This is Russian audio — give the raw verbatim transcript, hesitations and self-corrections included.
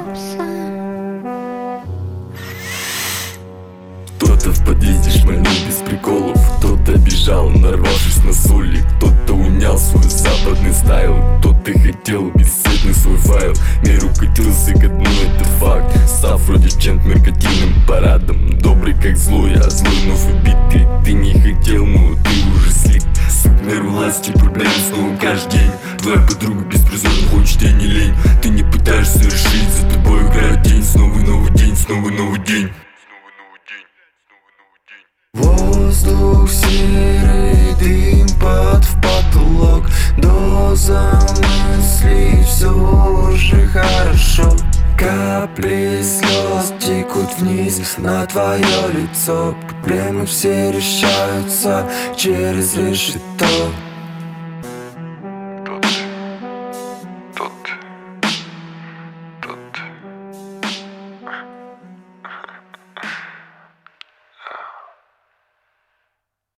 Кто-то в подъезде шмальнул без приколов, кто-то бежал, нарвавшись на соли, кто-то унял свой западный стайл, кто-то хотел бесцветный свой файл. Мир укатился ко дну, это факт, став вроде чем-то меркантильным парадом. Добрый как злой, а злой вновь убитый. Ты не хотел, но ты уже слип. Сук мир власти, проблемы снова каждый день. Твоя подруга беспризорно хочет, тебе не лень. Ты не пытаешься решить, за тобой играет день. Снова новый день, снова новый день. Воздух серый, дым под в потолок, доза мыслей, все уже хорошо. Капли слез текут вниз на твое лицо. Проблемы все решаются через решето.